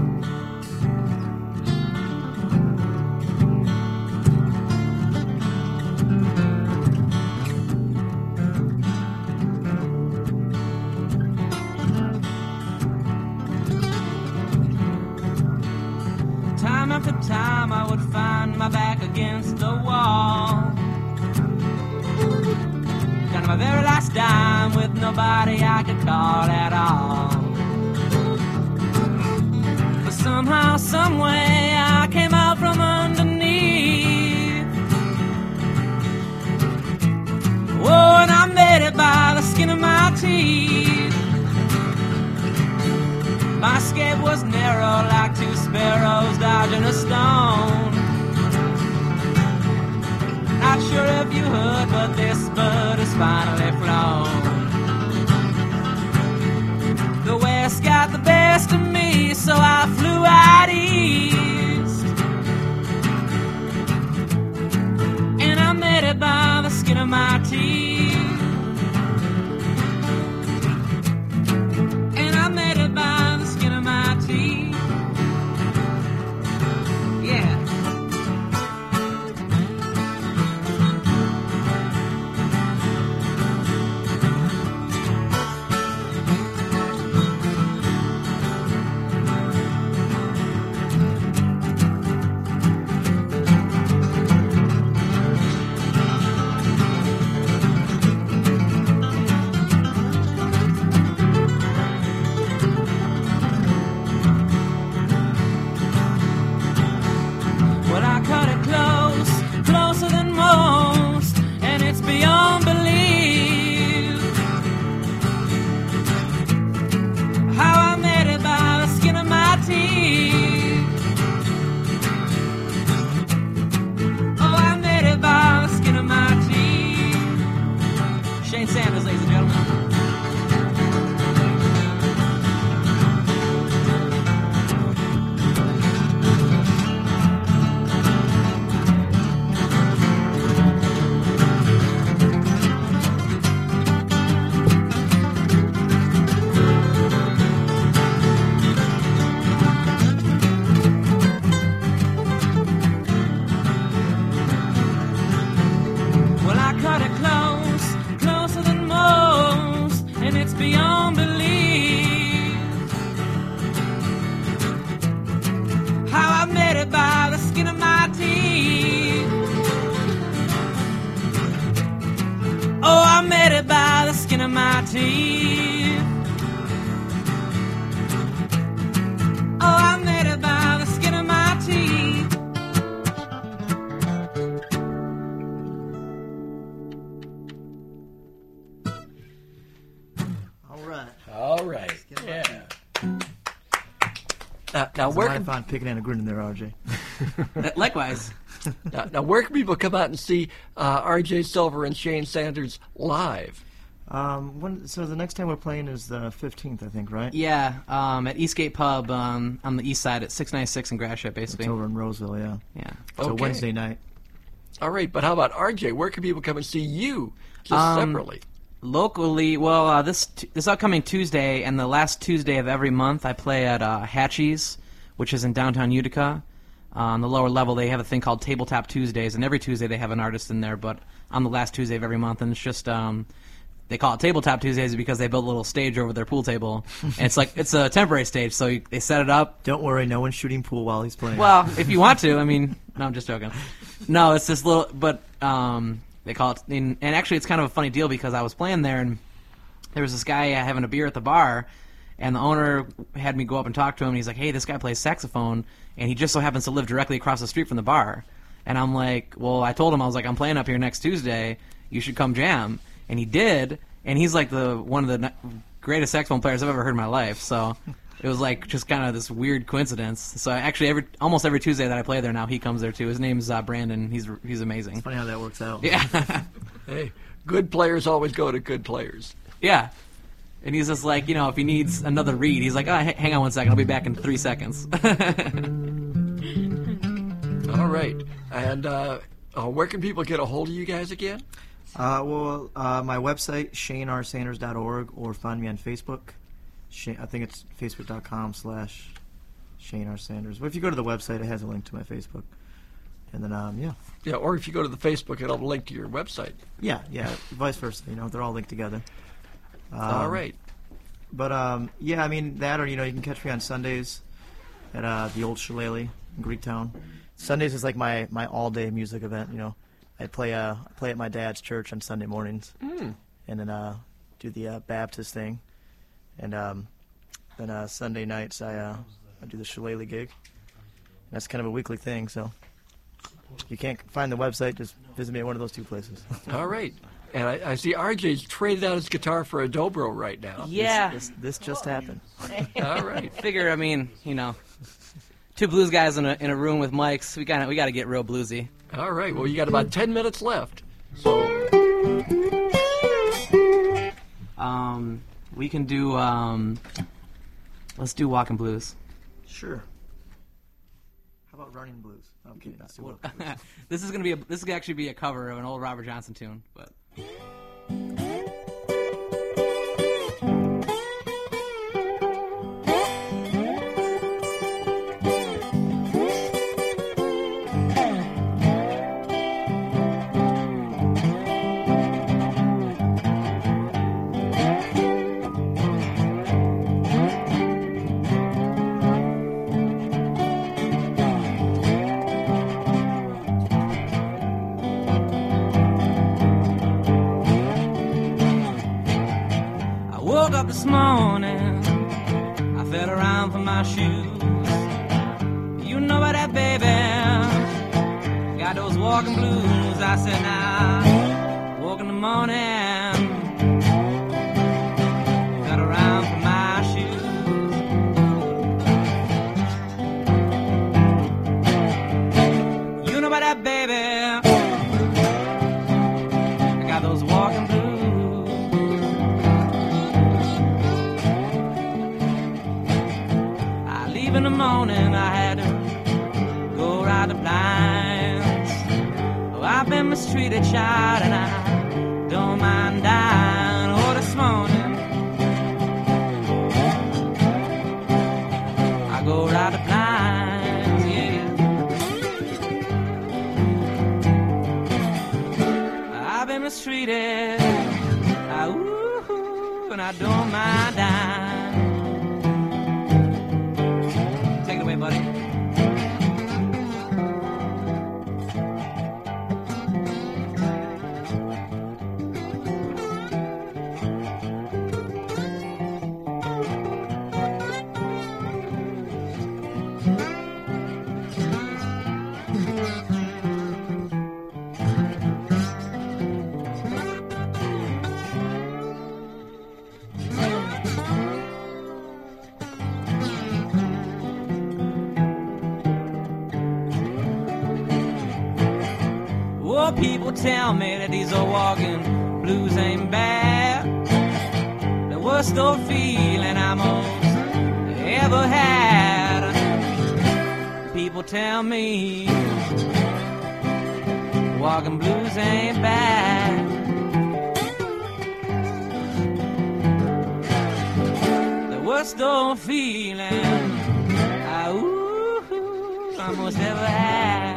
Time after time I would find my back against the wall, down to my very last dime with nobody I could call at all. But somehow, someway I came out from underneath. Oh, and I made it by the skin of my teeth. My escape was narrow like two sparrows dodging a stone. Not sure if you heard, but this bird has finally flown. The west got the best of me, so I flew out east. And I made it by the skin of my teeth. And I made it by the skin of my teeth. Yeah. Shane Sanders, ladies and gentlemen. Well, I cut it close, closer than most, and it's beyond belief how I made it by the skin of my teeth. Oh, I made it by the skin of my teeth. Oh, I made it by the skin of my teeth. All right. All right. Yeah. Now, now It's where a lot can of fun picking and grinning there, R J. Likewise. now, now where can people come out and see uh, R J Silver and Shane Sanders live? Um, when, so the next time we're playing is the fifteenth, I think, right? Yeah, um, at Eastgate Pub um, on the east side at six ninety-six in Gratiot, basically. It's over in Roseville, yeah. Yeah. So Okay. Wednesday night. All right, but how about R J? Where can people come and see you just Um, separately? Locally, well, uh, this t- this upcoming Tuesday and the last Tuesday of every month, I play at uh, Hatchie's, which is in downtown Utica. Uh, on the lower level, they have a thing called Tabletop Tuesdays, and every Tuesday they have an artist in there. But on the last Tuesday of every month, and it's just um, they call it Tabletop Tuesdays because they built a little stage over their pool table, and it's like it's a temporary stage, so you, they set it up. Don't worry, no one's shooting pool while he's playing. Well, if you want to, I mean, no, I'm just joking. No, it's this little, but um, they call it, and, and actually, it's kind of a funny deal because I was playing there, and there was this guy having a beer at the bar, and the owner had me go up and talk to him, and he's like, hey, this guy plays saxophone, and he just so happens to live directly across the street from the bar. And I'm like, well, I told him, I was like, I'm playing up here next Tuesday, you should come jam. And he did, and he's like the one of the n- greatest saxophone players I've ever heard in my life, so it was like just kind of this weird coincidence. So actually, every almost every Tuesday that I play there now, he comes there too. His name's uh, Brandon, he's he's amazing. Funny how that works out. Yeah. Hey, good players always go to good players. Yeah. And he's just like, you know, if he needs another read, he's like, oh, h- hang on one second, I'll be back in three seconds. All right. And uh, uh, where can people get a hold of you guys again? Uh, well, uh, my website, shane r sanders dot org, or find me on Facebook. Shane, I think it's facebook.com slash Shane R. Sanders. But if you go to the website, it has a link to my Facebook. And then, um, yeah. Yeah, or if you go to the Facebook, it'll link to your website. Yeah, yeah, vice versa. You know, they're all linked together. Um, All right. But, um, yeah, I mean, that or, you know, you can catch me on Sundays at uh, the Old Shillelagh in Greektown. Sundays is like my, my all-day music event, you know. I play uh, I play at my dad's church on Sunday mornings. Mm. And then uh, do the uh, Baptist thing. And um, then uh, Sunday nights I, uh, I do the Shillelagh gig. And that's kind of a weekly thing, so if you can't find the website, just visit me at one of those two places. All right. And I, I see R J's traded out his guitar for a dobro right now. Yeah. This, this, this just happened. All right. Figure, I mean, you know, two blues guys in a in a room with mics. We got we got to get real bluesy. All right. Well, you got about ten minutes left. So, Um, we can do um, let's do walking blues. Sure. How about Running Blues? Okay, let's do Walking Blues. This is gonna be a, this is gonna actually be a cover of an old Robert Johnson tune, but. I woke up this morning, I felt around for my shoes. You know about that, baby, got those walking blues. I said, now, woke in the morning, felt around for my shoes. You know about that, baby, I got those walking blues. mistreated child, and I don't mind dying. Oh, this morning I go ride the blinds, yeah. I've been mistreated, I, ooh, and I don't mind dying. Take it away, buddy. Oh, people tell me that these old walking blues ain't bad. The worst old feeling I most ever had. People tell me walking blues ain't bad. The worst old feeling I, ooh, I most ever had.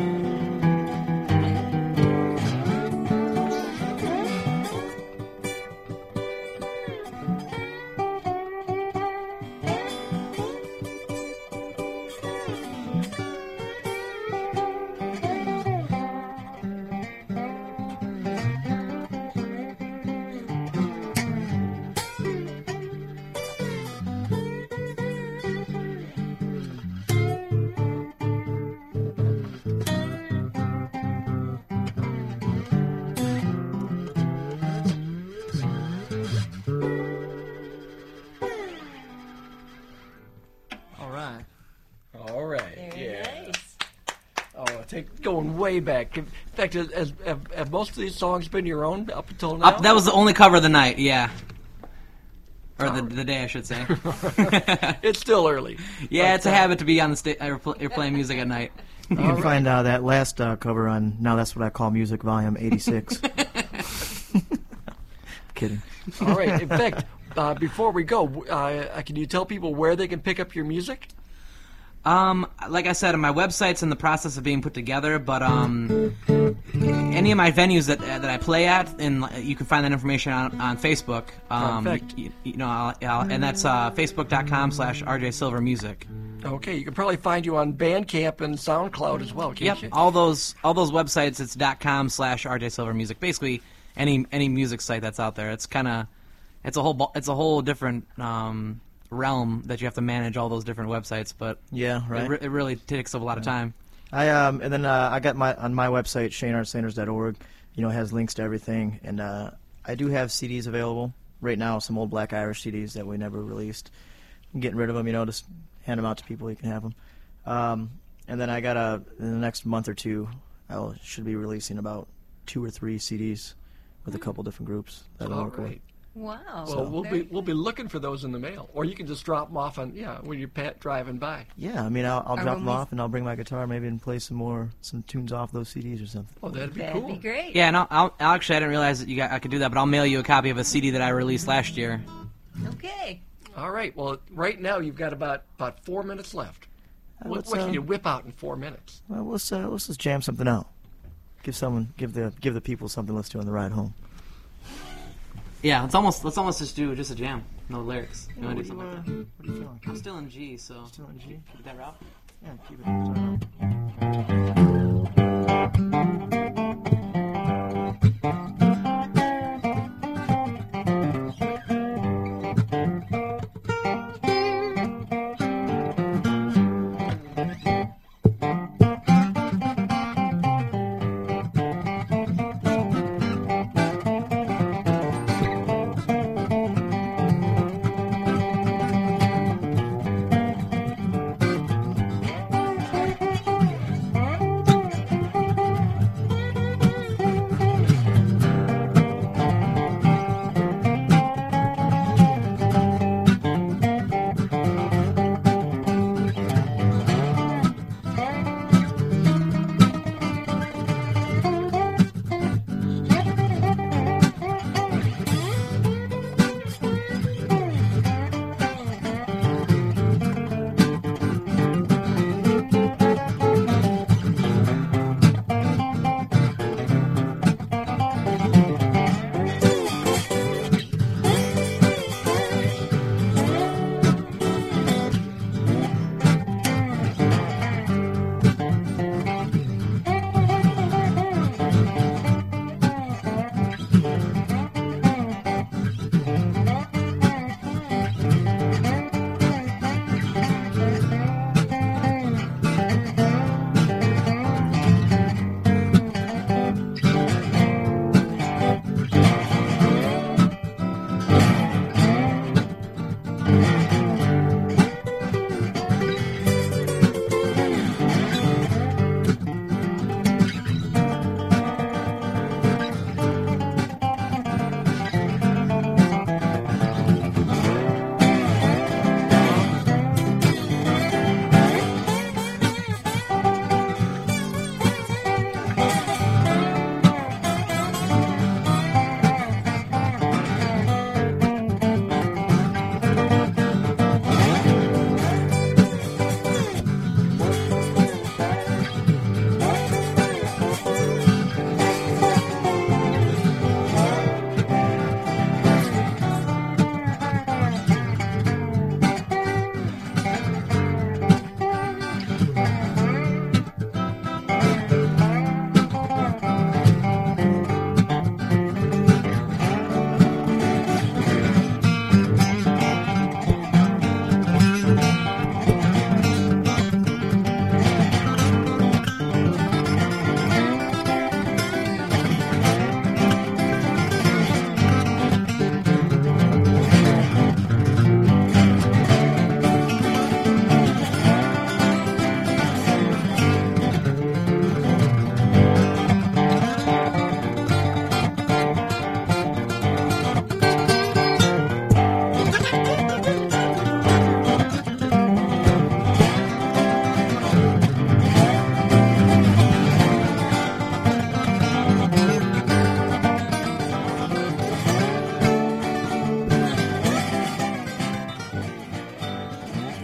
All right. Very Yeah. nice. Oh, I take going way back. In fact, has, has, have, have most of these songs been your own up until now? Up, that was the only cover of the night, yeah. Or the, the day, I should say. It's still early. Yeah, But, it's a uh, habit to be on the stage. You're playing music at night. You can right. find uh, that last uh, cover on Now That's What I Call Music, Volume eighty-six. Kidding. All right. In fact, uh, before we go, uh, can you tell people where they can pick up your music? Um, like I said, my website's in the process of being put together, but um, any of my venues that uh, that I play at, and you can find that information on, on Facebook. Um, Perfect. You, you know, I'll, I'll, and that's uh, facebook.com slash RJ Silver Music. Okay, you can probably find you on Bandcamp and SoundCloud as well, can't Yep, you? all those all those websites. It's .com slash RJ Silver Music. Basically, any any music site that's out there. It's kind of it's a whole bu- it's a whole different um, realm that you have to manage all those different websites. But Yeah, right. it, re- it really takes up a lot of time. I um and then uh, I got my on my website Shane Art Sanders dot org. You know, it has links to everything, and uh, I do have C Ds available right now. Some old Black Irish C Ds that we never released. I'm getting rid of them. You know, just hand them out to people. You can have them. Um, and then I got a in the next month or two, I should be releasing about two or three C Ds with a couple different groups that I All work with. right. Wow. Well, we'll Very be we'll be looking for those in the mail, or you can just drop them off on yeah when you're pat driving by. Yeah, I mean, I'll, I'll Or drop when them we- off and I'll bring my guitar maybe and play some more some tunes off those C Ds or something. Oh, that'd be That'd cool. be great. Yeah, and I'll, I'll, actually I didn't realize that you got I could do that, but I'll mail you a copy of a C D that I released last year. Okay. All right. Well, right now you've got about about four minutes left. Uh, What, let's, what uh, can you whip out in four minutes? Well, let's uh, let's just jam something out. Give someone, give the give the people something to listen to on the ride home. Yeah, let's almost let's almost just do just a jam, no lyrics. You want to do something like that? What are you feeling? I'm still in G, so Still in G? keep that route. Yeah, keep it. Thank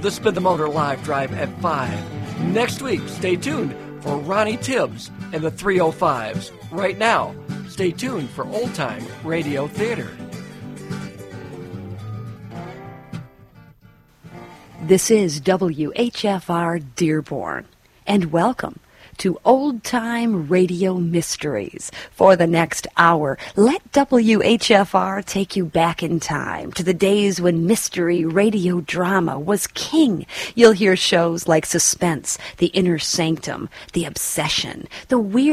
This has been the Motor Live Drive at five. Next week, stay tuned for Ronnie Tibbs and the three oh fives. Right now, stay tuned for Old Time Radio Theater. This is W H F R Dearborn, and welcome to Old Time Radio Mysteries. For the next hour, let W H F R take you back in time to the days when mystery radio drama was king. You'll hear shows like Suspense, The Inner Sanctum, The Obsession, The Weird